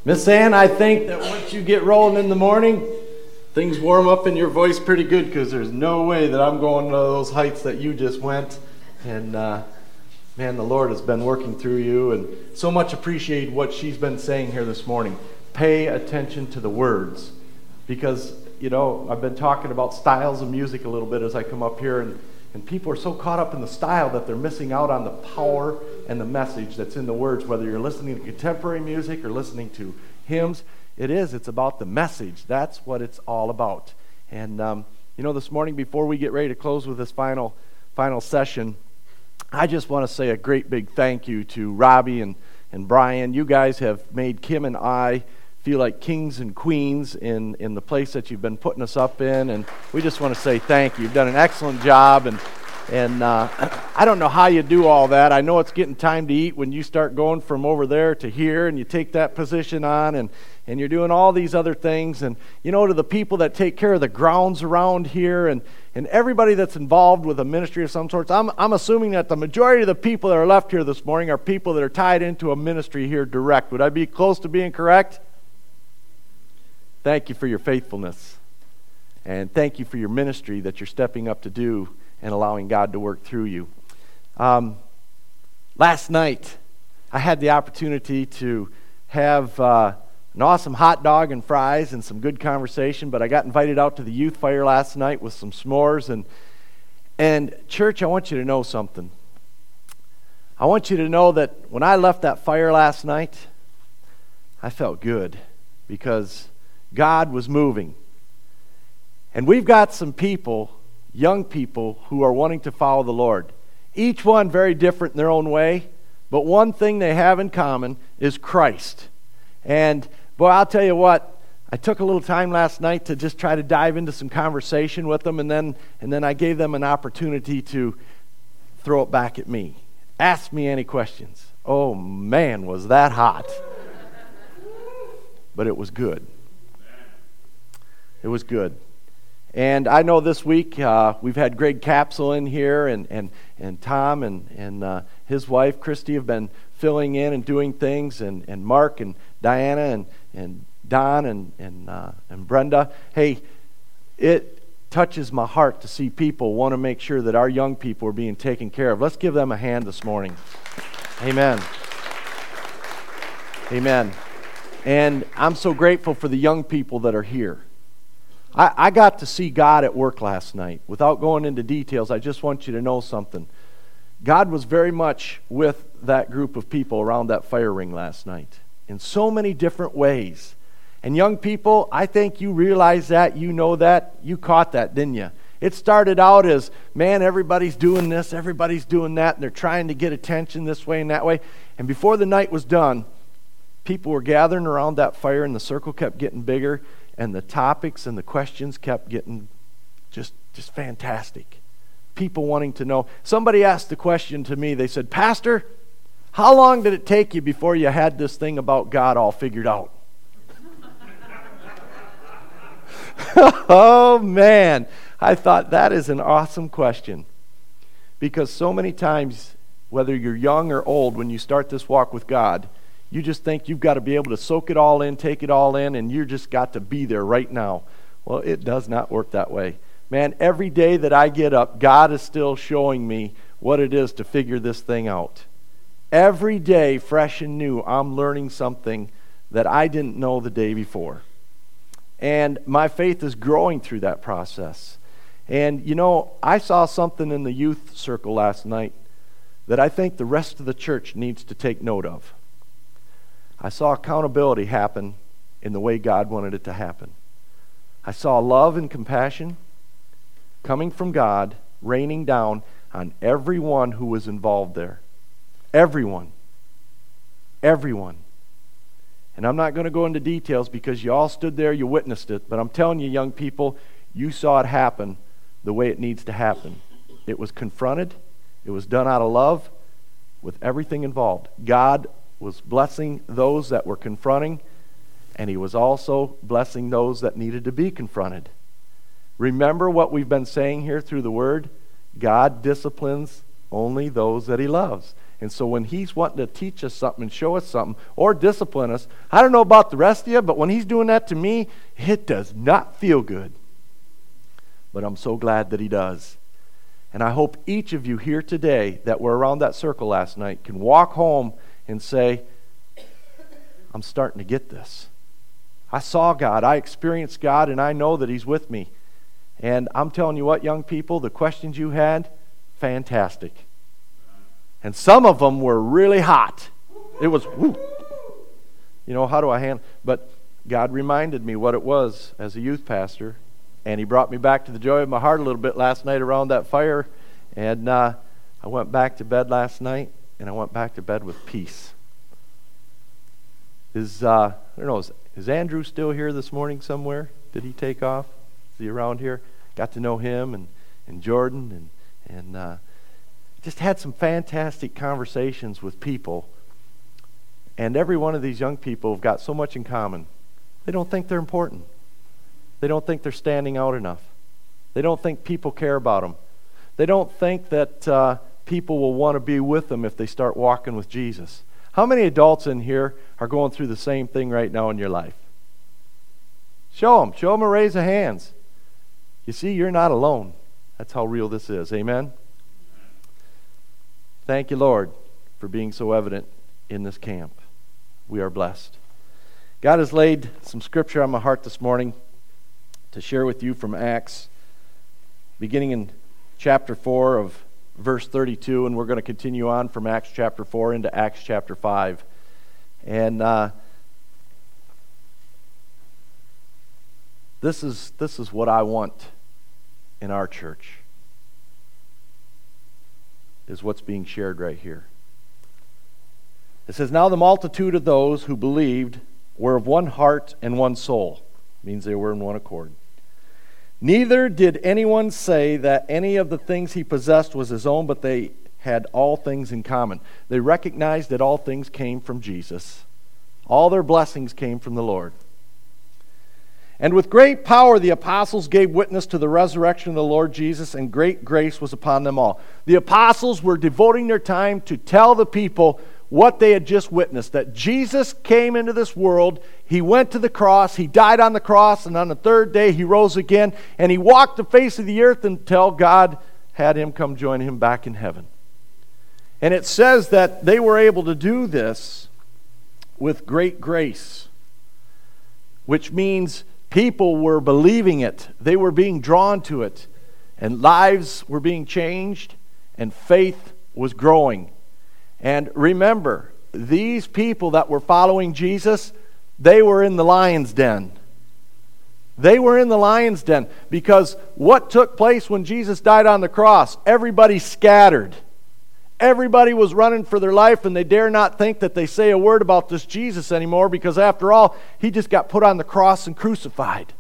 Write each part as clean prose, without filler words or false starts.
Miss Ann, I think that once you get rolling in the morning, things warm up in your voice pretty good, because there's no way that I'm going to those heights that you just went. And man, the Lord has been working through you, and so much appreciate what she's been saying here this morning. Pay attention to the words, because, you know, I've been talking about styles of music a little bit as I come up here, and people are so caught up in the style that they're missing out on the power and the message that's in the words. Whether you're listening to contemporary music or listening to hymns, it's about the message. That's what it's all about. And you know, this morning, before we get ready to close with this final session, I just want to say a great big thank you to Robbie and Brian. You guys have made Kim and I feel like kings and queens in the place that you've been putting us up in, and we just want to say thank you. You've done an excellent job, and I don't know how you do all that. I know it's getting time to eat when you start going from over there to here, and you take that position on, and you're doing all these other things. And, you know, to the people that take care of the grounds around here, and everybody that's involved with a ministry of some sorts, I'm assuming that the majority of the people that are left here this morning are people that are tied into a ministry here direct. Would I be close to being correct? Thank you for your faithfulness, and thank you for your ministry that you're stepping up to do and allowing God to work through you. Last night, I had the opportunity to have an awesome hot dog and fries and some good conversation, but I got invited out to the youth fire last night with some s'mores. And church, I want you to know something. I want you to know that when I left that fire last night, I felt good, because God was moving. And we've got some people, young people, who are wanting to follow the Lord. Each one very different in their own way, but one thing they have in common is Christ. And boy, I'll tell you what, I took a little time last night to just try to dive into some conversation with them, and then I gave them an opportunity to throw it back at me. Ask me any questions. Oh man, was that hot. But it was good. It was good. And I know this week we've had Greg Capsule in here, and Tom and his wife Christy have been filling in and doing things, and Mark and Diana and Don and Brenda. Hey, it touches my heart to see people want to make sure that our young people are being taken care of. Let's give them a hand this morning. Amen. Amen. And I'm so grateful for the young people that are here. I got to see God at work last night. Without going into details, I just want you to know something. God was very much with that group of people around that fire ring last night in so many different ways. And young people, I think you realize that, you know that, you caught that, didn't you? It started out as, man, everybody's doing this, everybody's doing that, and they're trying to get attention this way and that way. And before the night was done, people were gathering around that fire, and the circle kept getting bigger, and the topics and the questions kept getting just fantastic. People wanting to know. Somebody asked the question to me. They said, Pastor, how long did it take you before you had this thing about God all figured out? Oh, man. I thought that is an awesome question. Because so many times, whether you're young or old, when you start this walk with God, you just think you've got to be able to soak it all in, take it all in, and you just got to be there right now. Well, it does not work that way. Man, every day that I get up, God is still showing me what it is to figure this thing out. Every day, fresh and new, I'm learning something that I didn't know the day before. And my faith is growing through that process. And, you know, I saw something in the youth circle last night that I think the rest of the church needs to take note of. I saw accountability happen in the way God wanted it to happen. I saw love and compassion coming from God, raining down on everyone who was involved there. Everyone. Everyone. And I'm not going to go into details because you all stood there, you witnessed it, but I'm telling you, young people, you saw it happen the way it needs to happen. It was confronted. It was done out of love with everything involved. God was blessing those that were confronting, and he was also blessing those that needed to be confronted. Remember what we've been saying here through the Word? God disciplines only those that he loves. And so when he's wanting to teach us something and show us something or discipline us, I don't know about the rest of you, but when he's doing that to me, it does not feel good. But I'm so glad that he does. And I hope each of you here today that were around that circle last night can walk home and say, I'm starting to get this. I saw God, I experienced God, and I know that he's with me. And I'm telling you what, young people, the questions you had, fantastic. And some of them were really hot. It was, whoo. You know, how do I handle? But God reminded me what it was as a youth pastor. And he brought me back to the joy of my heart a little bit last night around that fire. And I went back to bed last night, and I went back to bed with peace. Is Andrew still here this morning somewhere? Did he take off? Is he around here? Got to know him and Jordan and just had some fantastic conversations with people. And every one of these young people have got so much in common. They don't think they're important. They don't think they're standing out enough. They don't think people care about them. They don't think that people will want to be with them if they start walking with Jesus. How many adults in here are going through the same thing right now in your life? Show them a raise of hands. You see, you're not alone. That's how real this is. Amen? Thank you, Lord, for being so evident in this camp. We are blessed. God has laid some scripture on my heart this morning to share with you from Acts, beginning in chapter 4 of verse 32, and we're going to continue on from Acts chapter 4 into Acts chapter 5. And this is what I want in our church, is what's being shared right here. It says, now the multitude of those who believed were of one heart and one soul. It means they were in one accord. Neither did anyone say that any of the things he possessed was his own, but they had all things in common. They recognized that all things came from Jesus. All their blessings came from the Lord. And with great power the apostles gave witness to the resurrection of the Lord Jesus, and great grace was upon them all. The apostles were devoting their time to tell the people what they had just witnessed, that Jesus came into this world, he went to the cross, he died on the cross, and on the third day he rose again, and he walked the face of the earth until God had him come join him back in heaven. And it says that they were able to do this with great grace, which means people were believing it, they were being drawn to it, and lives were being changed, and faith was growing. And remember, these people that were following Jesus, they were in the lion's den. They were in the lion's den because what took place when Jesus died on the cross? Everybody scattered. Everybody was running for their life, and they dare not think that they say a word about this Jesus anymore, because after all, he just got put on the cross and crucified.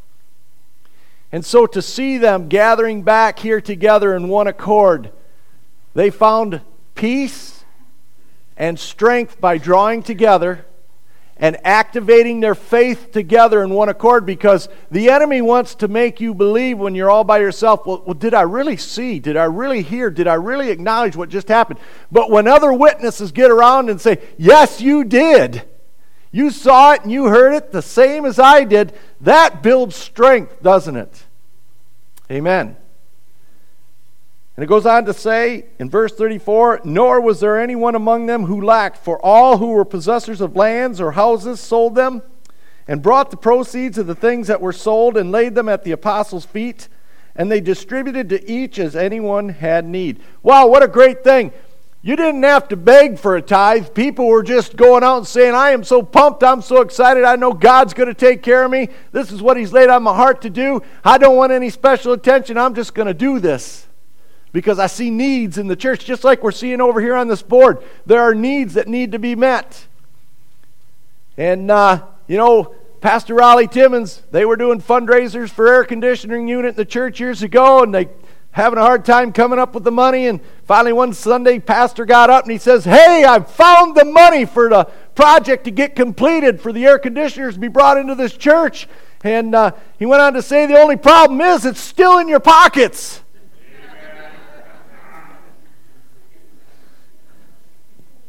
And so to see them gathering back here together in one accord, they found peace and strength by drawing together and activating their faith together in one accord, because the enemy wants to make you believe when you're all by yourself, well, did I really see? Did I really hear? Did I really acknowledge what just happened? But when other witnesses get around and say, yes, you did. You saw it and you heard it the same as I did. That builds strength, doesn't it? Amen. And it goes on to say in verse 34, nor was there anyone among them who lacked, for all who were possessors of lands or houses sold them and brought the proceeds of the things that were sold and laid them at the apostles' feet, and they distributed to each as anyone had need. Wow, what a great thing. You didn't have to beg for a tithe. People were just going out and saying, I am so pumped, I'm so excited, I know God's going to take care of me. This is what he's laid on my heart to do. I don't want any special attention, I'm just going to do this. Because I see needs in the church, just like we're seeing over here on this board. There are needs that need to be met. And, Pastor Raleigh Timmons, they were doing fundraisers for air conditioning unit in the church years ago, and they having a hard time coming up with the money. And finally one Sunday, Pastor got up and he says, hey, I've found the money for the project to get completed for the air conditioners to be brought into this church. And he went on to say, the only problem is it's still in your pockets.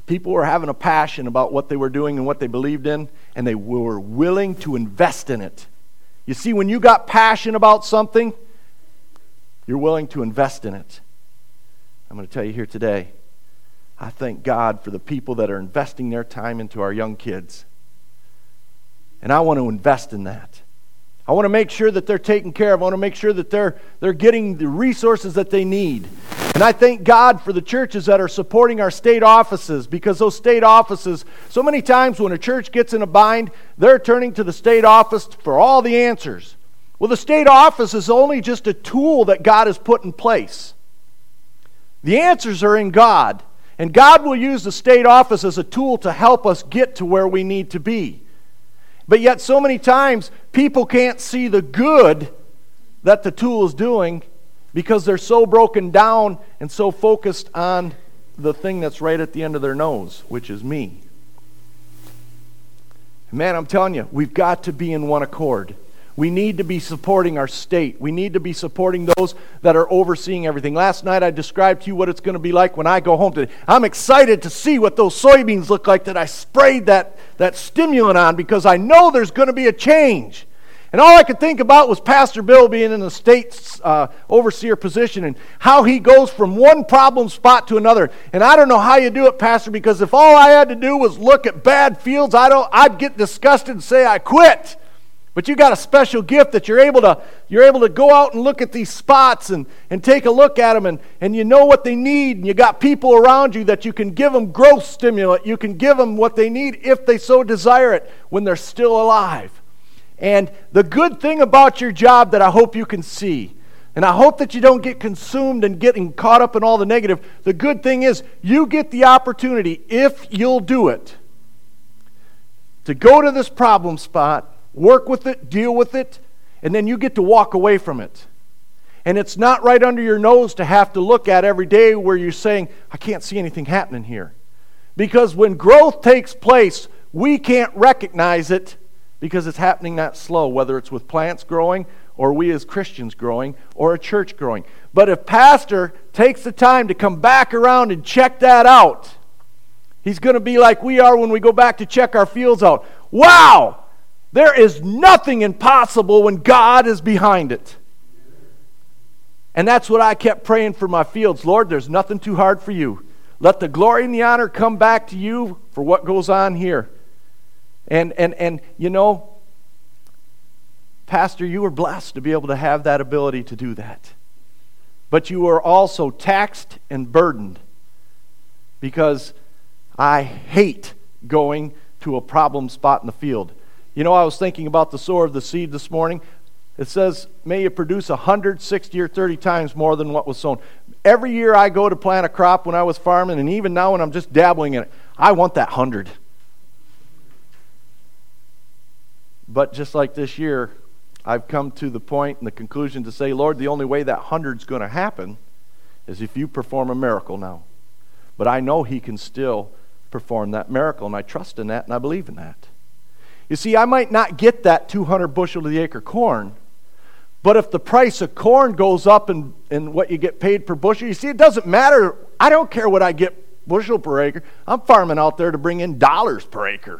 People were having a passion about what they were doing and what they believed in, and they were willing to invest in it. You see, when you got passion about something, you're willing to invest in it. I'm going to tell you here today, I thank God for the people that are investing their time into our young kids. And I want to invest in that. I want to make sure that they're taken care of. I want to make sure that they're getting the resources that they need. And I thank God for the churches that are supporting our state offices, because those state offices, so many times when a church gets in a bind, they're turning to the state office for all the answers. Well, the state office is only just a tool that God has put in place. The answers are in God, and God will use the state office as a tool to help us get to where we need to be. But yet so many times people can't see the good that the tool is doing because they're so broken down and so focused on the thing that's right at the end of their nose, which is me. Man, I'm telling you, we've got to be in one accord. We need to be supporting our state. We need to be supporting those that are overseeing everything. Last night I described to you what it's going to be like when I go home today. I'm excited to see what those soybeans look like that I sprayed that stimulant on, because I know there's going to be a change. And all I could think about was Pastor Bill being in the state's overseer position and how he goes from one problem spot to another. And I don't know how you do it, Pastor, because if all I had to do was look at bad fields, I'd get disgusted and say I quit. But you got a special gift that you're able to go out and look at these spots and take a look at them, and you know what they need, and you got people around you that you can give them growth stimulant. You can give them what they need if they so desire it when they're still alive. And the good thing about your job that I hope you can see, and I hope that you don't get consumed and getting caught up in all the negative, the good thing is you get the opportunity, if you'll do it, to go to this problem spot, work with it, deal with it, and then you get to walk away from it. And it's not right under your nose to have to look at every day where you're saying, I can't see anything happening here. Because when growth takes place, we can't recognize it because it's happening that slow, whether it's with plants growing or we as Christians growing or a church growing. But if pastor takes the time to come back around and check that out, he's going to be like we are when we go back to check our fields out. Wow! There is nothing impossible when God is behind it. And that's what I kept praying for my fields. Lord, there's nothing too hard for you. Let the glory and the honor come back to you for what goes on here. And you know, Pastor, you were blessed to be able to have that ability to do that. But you are also taxed and burdened, because I hate going to a problem spot in the field. You know, I was thinking about the sower of the seed this morning. It says, may you produce 160 or 30 times more than what was sown. Every year I go to plant a crop when I was farming, and even now when I'm just dabbling in it, I want that 100. But just like this year, I've come to the point and the conclusion to say, Lord, the only way that 100's going to happen is if you perform a miracle now. But I know He can still perform that miracle, and I trust in that, and I believe in that. You see, I might not get that 200 bushel to the acre corn, but if the price of corn goes up and what you get paid per bushel, you see, it doesn't matter. I don't care what I get bushel per acre. I'm farming out there to bring in dollars per acre.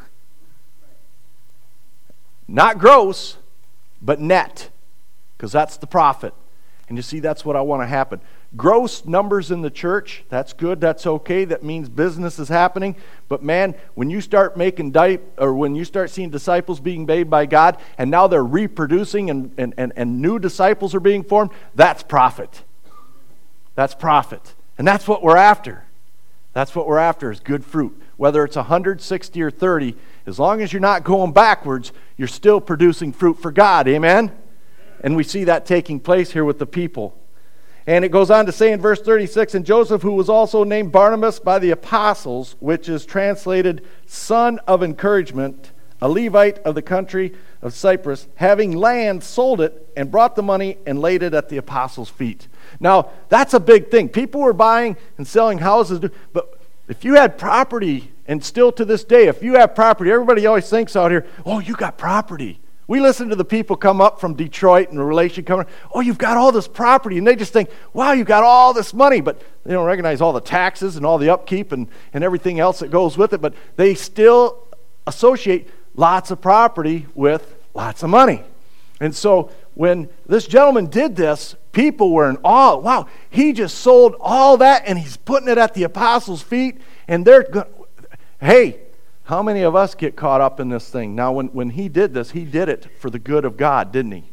Not gross, but net, because that's the profit. And you see, that's what I want to happen. Gross numbers in the church, that's good, that's okay. That means business is happening. But man, when you start making when you start seeing disciples being made by God, and now they're reproducing and new disciples are being formed, that's profit. That's profit. And that's what we're after. That's what we're after, is good fruit. Whether it's 160 or 30, as long as you're not going backwards, you're still producing fruit for God. Amen? And we see that taking place here with the people. And it goes on to say in verse 36, and Joseph, who was also named Barnabas by the apostles, which is translated son of encouragement, a Levite of the country of Cyprus, having land, sold it, and brought the money and laid it at the apostles' feet. Now, that's a big thing. People were buying and selling houses, but if you had property, and still to this day, if you have property, everybody always thinks out here, oh, you got property. We listen to the people come up from Detroit and the relation coming, oh, you've got all this property. And they just think, wow, you've got all this money. But they don't recognize all the taxes and all the upkeep and everything else that goes with it. But they still associate lots of property with lots of money. And so when this gentleman did this, people were in awe. Wow, he just sold all that and he's putting it at the apostles' feet. And they're going, hey, how many of us get caught up in this thing? Now, when he did this, he did it for the good of God, didn't he?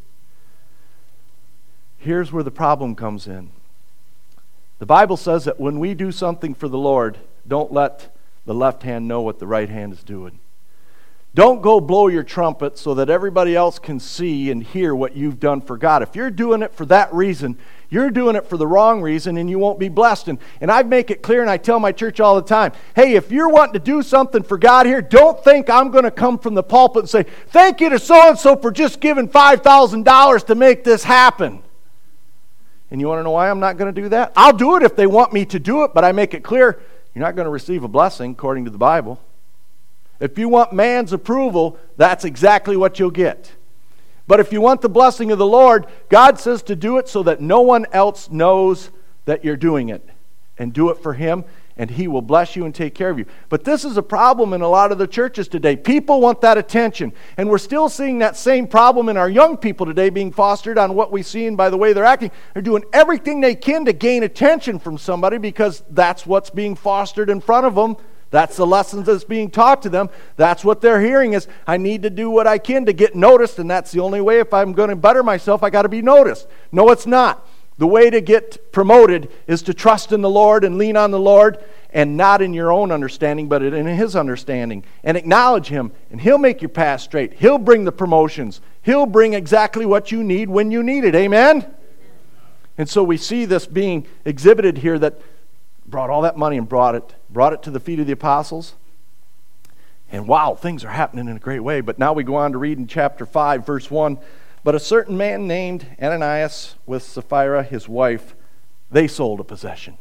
Here's where the problem comes in. The Bible says that when we do something for the Lord, don't let the left hand know what the right hand is doing. Don't go blow your trumpet so that everybody else can see and hear what you've done for God. If you're doing it for that reason, you're doing it for the wrong reason and you won't be blessed. And I make it clear and I tell my church all the time, hey, if you're wanting to do something for God here, don't think I'm going to come from the pulpit and say, thank you to so-and-so for just giving $5,000 to make this happen. And you want to know why I'm not going to do that? I'll do it if they want me to do it, but I make it clear, you're not going to receive a blessing according to the Bible. If you want man's approval, that's exactly what you'll get. But if you want the blessing of the Lord, God says to do it so that no one else knows that you're doing it. And do it for Him, and He will bless you and take care of you. But this is a problem in a lot of the churches today. People want that attention. And we're still seeing that same problem in our young people today being fostered on what we see and by the way they're acting. They're doing everything they can to gain attention from somebody because that's what's being fostered in front of them. That's the lessons that's being taught to them. That's what they're hearing is, I need to do what I can to get noticed, and that's the only way. If I'm going to better myself, I got to be noticed. No, it's not. The way to get promoted is to trust in the Lord and lean on the Lord, and not in your own understanding, but in His understanding. And acknowledge Him, and He'll make your path straight. He'll bring the promotions. He'll bring exactly what you need when you need it. Amen? And so we see this being exhibited here, that brought all that money and brought it to the feet of the apostles. And wow, things are happening in a great way. But now we go on to read in chapter 5, verse 1. But a certain man named Ananias with Sapphira, his wife, they sold a possession.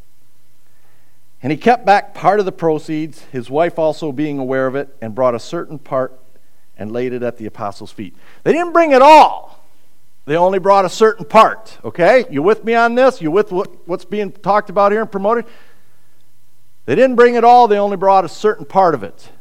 And he kept back part of the proceeds, his wife also being aware of it, and brought a certain part and laid it at the apostles' feet. They didn't bring it all. They only brought a certain part, okay? You with me on this? You with what's being talked about here and promoted? They didn't bring it all, they only brought a certain part of it.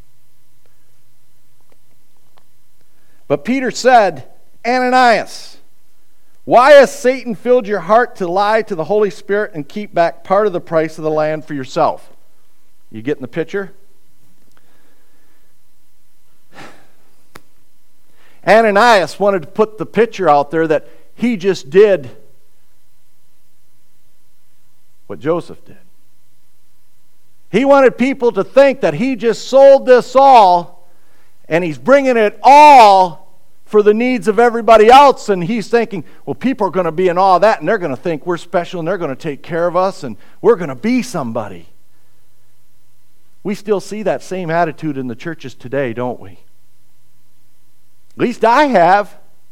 But Peter said, Ananias, why has Satan filled your heart to lie to the Holy Spirit and keep back part of the price of the land for yourself? You getting the picture? Ananias wanted to put the picture out there that he just did what Joseph did. He wanted people to think that he just sold this all and he's bringing it all for the needs of everybody else. And he's thinking, well, people are going to be in awe of that and they're going to think we're special and they're going to take care of us and we're going to be somebody. We still see that same attitude in the churches today, don't we? At least I have.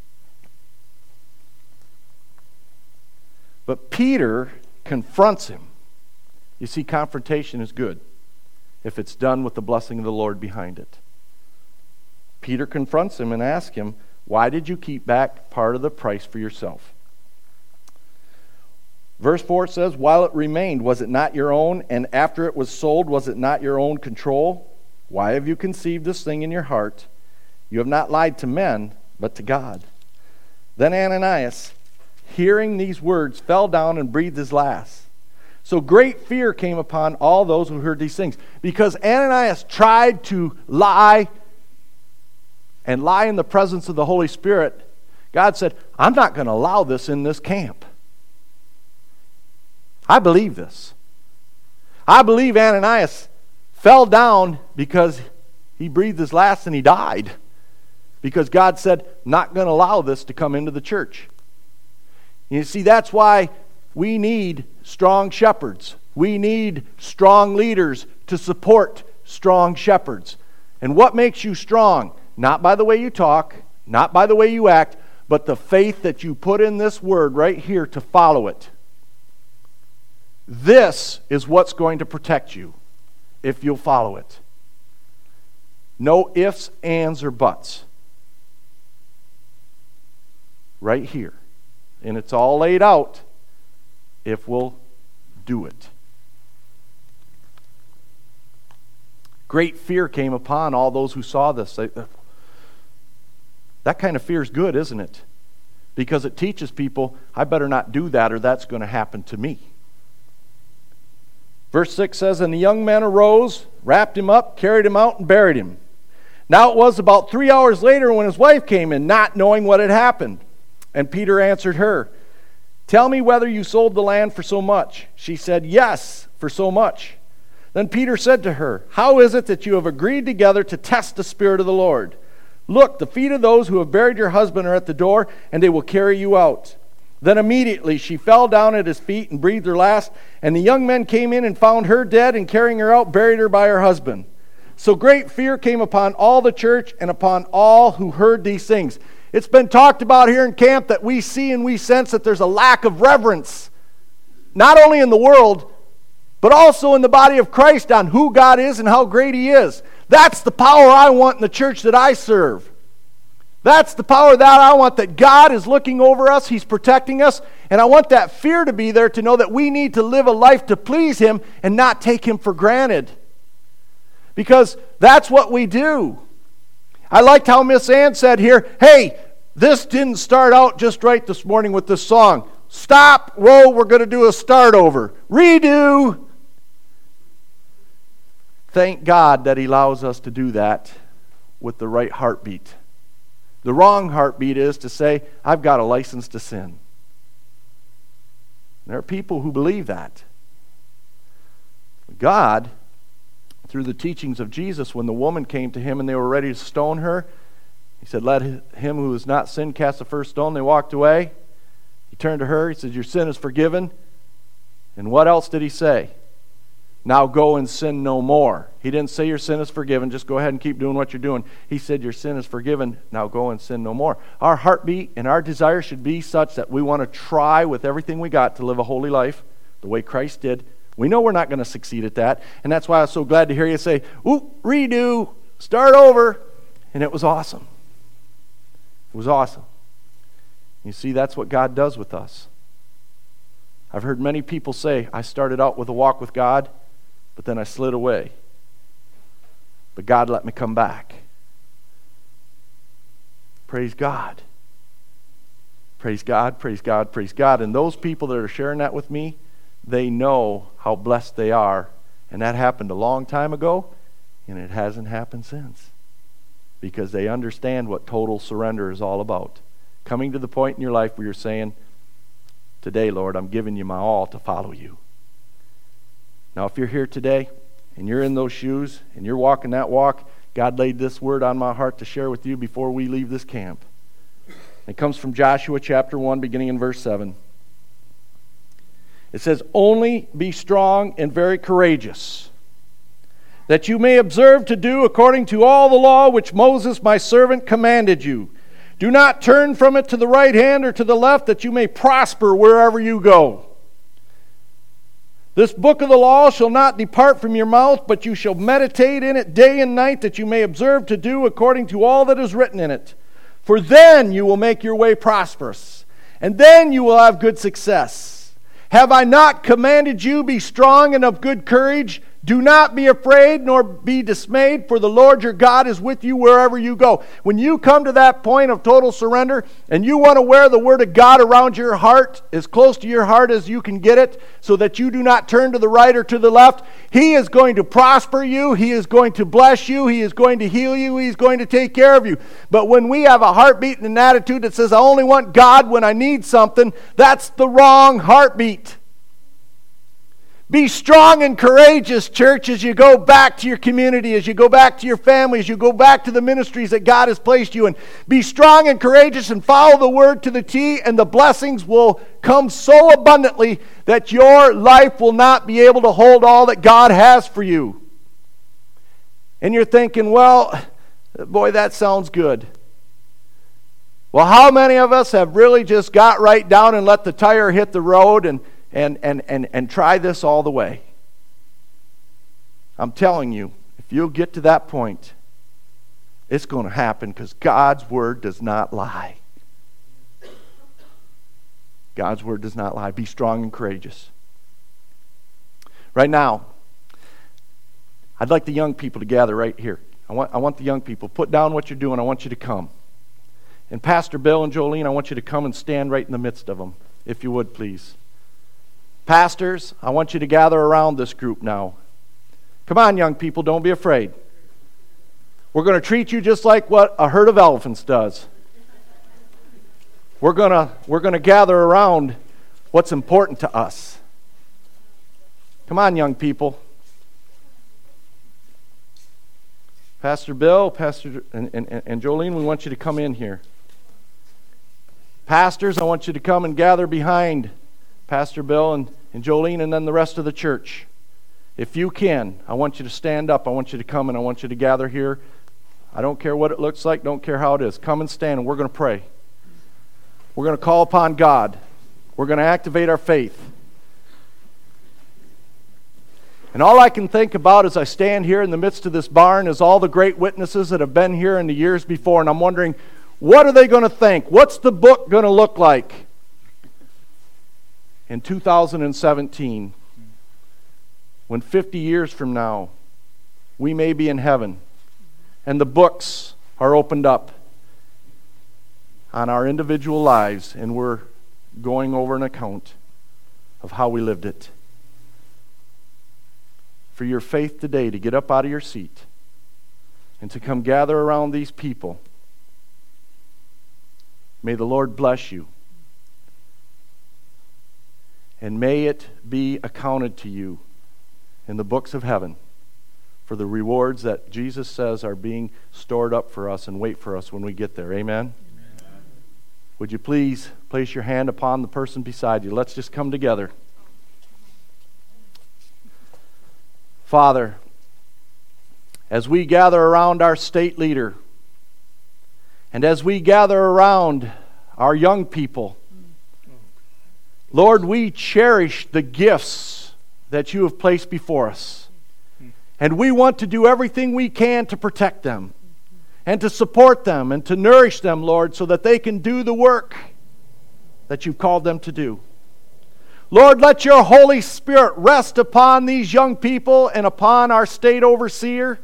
But Peter confronts him. You see, confrontation is good if it's done with the blessing of the Lord behind it. Peter confronts him and asks him, why did you keep back part of the price for yourself? Verse 4 says, while it remained, was it not your own? And after it was sold, was it not your own control? Why have you conceived this thing in your heart? You have not lied to men, but to God. Then Ananias, hearing these words, fell down and breathed his last. So great fear came upon all those who heard these things. Because Ananias tried to lie and lie in the presence of the Holy Spirit, God said, I'm not going to allow this in this camp. I believe this. I believe Ananias fell down because he breathed his last and he died. Because God said, not going to allow this to come into the church. You see, that's why we need strong shepherds. We need strong leaders to support strong shepherds. And what makes you strong? Not by the way you talk, not by the way you act, but the faith that you put in this word right here to follow it. This is what's going to protect you if you'll follow it. No ifs, ands, or buts. right here. And it's all laid out if we'll do it. Great fear came upon all those who saw this. That kind of fear is good, isn't it? Because it teaches people, I better not do that or that's going to happen to me. Verse 6 says, and the young men arose, wrapped him up, carried him out, and buried him. Now it was about 3 hours later when his wife came in, not knowing what had happened. And Peter answered her, tell me whether you sold the land for so much. She said, yes, for so much. Then Peter said to her, how is it that you have agreed together to test the Spirit of the Lord? Look, the feet of those who have buried your husband are at the door, and they will carry you out. Then immediately she fell down at his feet and breathed her last, and the young men came in and found her dead, and carrying her out, buried her by her husband. So great fear came upon all the church and upon all who heard these things. It's been talked about here in camp that we see and we sense that there's a lack of reverence, not only in the world, but also in the body of Christ on who God is and how great He is. That's the power I want in the church that I serve. That's the power that I want, that God is looking over us, He's protecting us, and I want that fear to be there to know that we need to live a life to please Him and not take Him for granted. Because that's what we do. I liked how Miss Ann said here, hey, this didn't start out just right this morning with this song. Stop, whoa, we're going to do a start over. Redo. Thank God that He allows us to do that with the right heartbeat. The wrong heartbeat is to say, I've got a license to sin. There are people who believe that. God, through the teachings of Jesus, when the woman came to Him and they were ready to stone her, He said, let him who has not sinned cast the first stone. They walked away. He turned to her. He said, your sin is forgiven. And what else did He say? Now go and sin no more. He didn't say your sin is forgiven. Just go ahead and keep doing what you're doing. He said your sin is forgiven. Now go and sin no more. Our heartbeat and our desire should be such that we want to try with everything we got to live a holy life the way Christ did. We know we're not going to succeed at that. And that's why I was so glad to hear you say, ooh, redo, start over. And it was awesome. It was awesome. You see, that's what God does with us. I've heard many people say, I started out with a walk with God, but then I slid away. But God let me come back. Praise God. Praise God, praise God, praise God. And those people that are sharing that with me, they know how blessed they are. And that happened a long time ago, and it hasn't happened since. Because they understand what total surrender is all about. Coming to the point in your life where you're saying, today, Lord, I'm giving you my all to follow you. Now, if you're here today and you're in those shoes and you're walking that walk, God laid this word on my heart to share with you before we leave this camp. It comes from Joshua chapter 1, beginning in verse 7. It says, only be strong and very courageous, that you may observe to do according to all the law which Moses my servant commanded you. Do not turn from it to the right hand or to the left, that you may prosper wherever you go. This book of the law shall not depart from your mouth, but you shall meditate in it day and night, that you may observe to do according to all that is written in it. For then you will make your way prosperous, and then you will have good success. Have I not commanded you, be strong and of good courage? Do not be afraid nor be dismayed, for the Lord your God is with you wherever you go. When you come to that point of total surrender and you want to wear the Word of God around your heart, as close to your heart as you can get it, so that you do not turn to the right or to the left, He is going to prosper you. He is going to bless you. He is going to heal you. He's going to take care of you. But when we have a heartbeat and an attitude that says, I only want God when I need something, that's the wrong heartbeat. Be strong and courageous, church, as you go back to your community, as you go back to your family, as you go back to the ministries that God has placed you in. Be strong and courageous and follow the Word to the T, and the blessings will come so abundantly that your life will not be able to hold all that God has for you. And you're thinking, well, boy, that sounds good. Well, how many of us have really just got right down and let the tire hit the road and try this all the way? I'm telling you, if you'll get to that point, it's going to happen, because God's Word does not lie. God's word does not lie. Be strong and courageous. Right now, I'd like the young people to gather right here. I want the young people. Put down what you're doing. I want you to come. And Pastor Bill and Jolene, I want you to come and stand right in the midst of them, if you would, please. Pastors, I want you to gather around this group now. Come on, young people, don't be afraid. We're going to treat you just like what a herd of elephants does. We're going to gather around what's important to us. Come on, young people. Pastor Bill, and Jolene, we want you to come in here. Pastors, I want you to come and gather behind Pastor Bill and Jolene and then the rest of the church. If you can, I want you to stand up. I want you to come and I want you to gather here. I don't care what it looks like. Don't care how it is. Come and stand and we're going to pray. We're going to call upon God. We're going to activate our faith. And all I can think about as I stand here in the midst of this barn is all the great witnesses that have been here in the years before. And I'm wondering, what are they going to think? What's the book going to look like in 2017? When 50 years from now, we may be in heaven and the books are opened up on our individual lives and we're going over an account of how we lived it. For your faith today to get up out of your seat and to come gather around these people, may the Lord bless you. And may it be accounted to you in the books of heaven for the rewards that Jesus says are being stored up for us and wait for us when we get there. Amen? Amen. Would you please place your hand upon the person beside you? Let's just come together. Father, as we gather around our state leader and as we gather around our young people, Lord, we cherish the gifts that you have placed before us. And we want to do everything we can to protect them and to support them and to nourish them, Lord, so that they can do the work that you've called them to do. Lord, let your Holy Spirit rest upon these young people and upon our state overseer.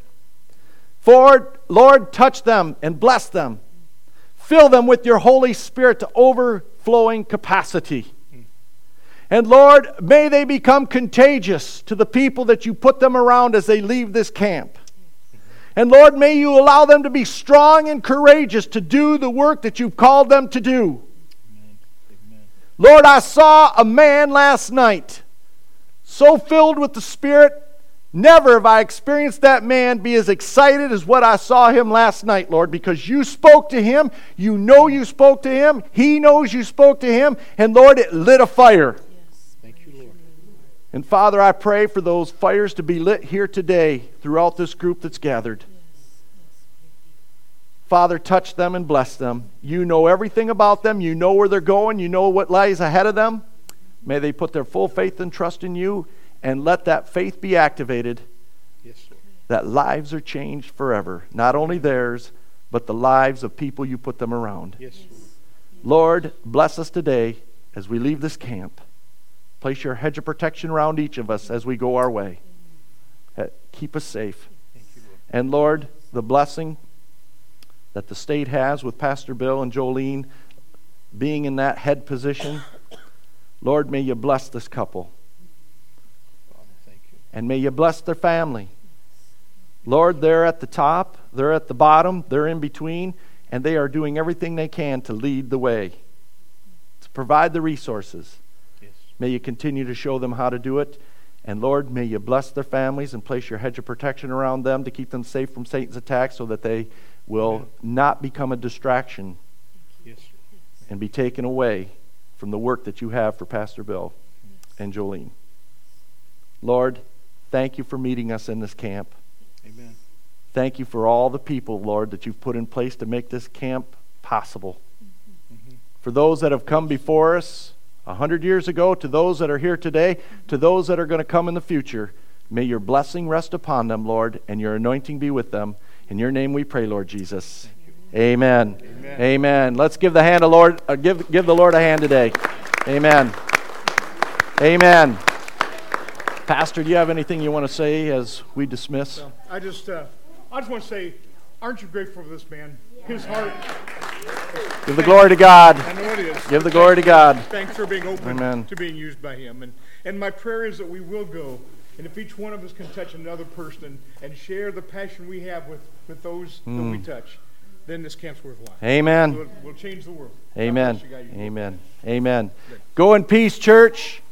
Lord, touch them and bless them. Fill them with your Holy Spirit to overflowing capacity. And Lord, may they become contagious to the people that you put them around as they leave this camp. And Lord, may you allow them to be strong and courageous to do the work that you've called them to do. Amen. Lord, I saw a man last night so filled with the Spirit. Never have I experienced that man be as excited as what I saw him last night, Lord, because you spoke to him. You know you spoke to him. He knows you spoke to him. And Lord, it lit a fire. And Father, I pray for those fires to be lit here today throughout this group that's gathered. Father, touch them and bless them. You know everything about them. You know where they're going. You know what lies ahead of them. May they put their full faith and trust in you and let that faith be activated. Yes, Lord. That lives are changed forever. Not only theirs, but the lives of people you put them around. Yes, Lord. Lord, bless us today as we leave this camp. Place your hedge of protection around each of us as we go our way. Keep us safe. And Lord, the blessing that the state has with Pastor Bill and Jolene being in that head position, Lord, may you bless this couple. And may you bless their family. Lord, they're at the top, they're at the bottom, they're in between, and they are doing everything they can to lead the way, to provide the resources. May you continue to show them how to do it. And Lord, may you bless their families and place your hedge of protection around them to keep them safe from Satan's attacks so that they will not become a distraction and be taken away from the work that you have for Pastor Bill and Jolene. Lord, thank you for meeting us in this camp. Amen. Thank you for all the people, Lord, that you've put in place to make this camp possible. Mm-hmm. For those that have come before us 100 years ago, to those that are here today, to those that are going to come in the future, may your blessing rest upon them, Lord, and your anointing be with them. In your name we pray, Lord Jesus. Amen. Amen. Amen. Let's give the Lord a hand today. Amen. Amen. Pastor, do you have anything you want to say as we dismiss? So, I just want to say, aren't you grateful for this man? His heart. Give the glory to God. I know it is. Give the glory to God. Thanks for being open Amen. to being used by him. And my prayer is that we will go, and if each one of us can touch another person and share the passion we have with those that we touch, then this camp's worthwhile. Amen. We'll change the world. Amen. Amen. Amen. Go in peace, church.